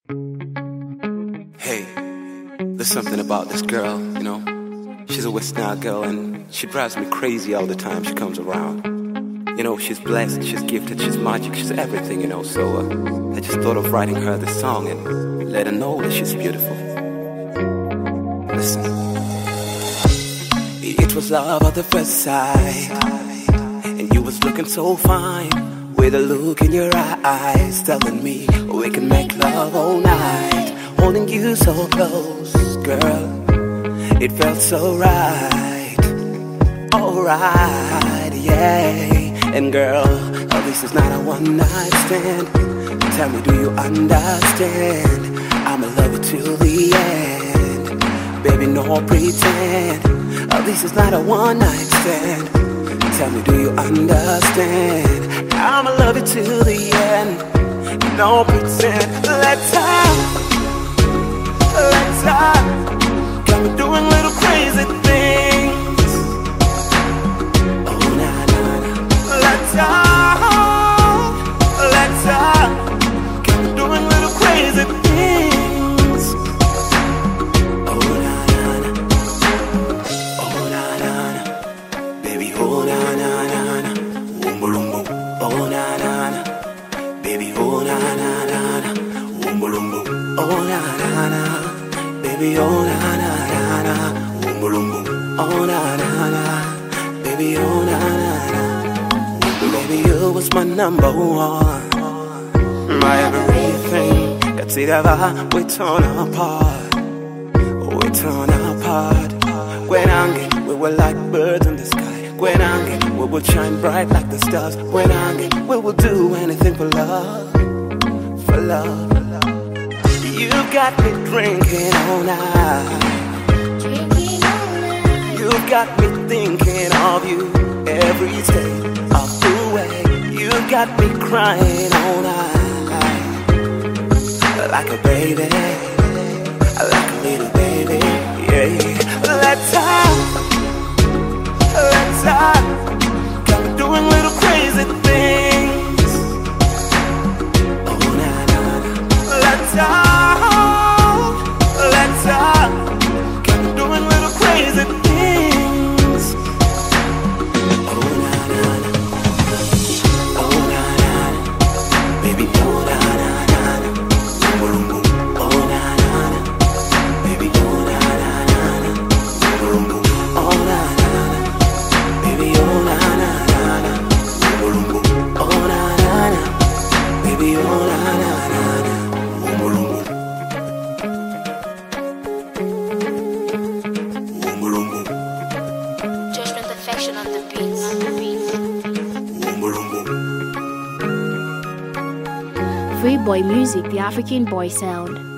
Hey, there's something about this girl, you know. She's a West Nile girl and she drives me crazy all the time she comes around. You know, she's blessed, she's gifted, she's magic, she's everything, you know. So I just thought of writing her this song and let her know that she's beautiful. Listen. It was love at the first sight, and you was looking so fine, with a look in your eyes telling me we can make love all night. Holding you so close, girl, it felt so right. Alright, yeah. And girl, this is not a one-night stand. Tell me, do you understand? I'ma love you till the end. Baby, no pretend. This is not a one-night stand. Tell me, do you understand? I'ma love you till the end. No pretend. Let's talk. Got me doing little crazy things. Oh, nah, nah, nah. Let's talk. Got me doing little crazy things. Oh, nah, nah, nah. Oh, nah, nah, nah. Baby, oh, nah, nah, nah, nah. Boom, boom, boom. Oh, nah, nah, nah. Baby, oh, nah, nah, nah, nah. Boom, boom, boom. Oh, nah, nah, nah. Baby, oh, na, na, na, na. Boom, boom, boom. Oh, na, na, na. Baby, oh, na, na, na. Baby, you was my number one, my everything. Got see that we torn apart. We torn apart. When I'm getting, we were like birds in the sky. When I'm getting, we will shine bright like the stars. When I'm getting, we will do anything for love. For love. You got me drinking all night. You got me thinking of you every step of the way. You got me crying all night. Like a baby, like a little baby, yeah. Let's talk. Got me doing little crazy things. Oh, nah, nah, nah. Let's talk. Got me doing little crazy things. Oh, na, na, na. Oh, na, na, na. Baby, oh, na, na, na, na. Boom, boom, boom. Oh, na, na, na. Baby, oh, na, na, na, na. Boom, boom, boom. Oh, na, na, na. Baby, oh, na, na, na, na. Boom, boom, boom. Oh, na, na, na. Baby, oh, na, na, na, na. Boom, boom, boom. Judgment Affection on the beats. Free Boy Music, the African boy sound.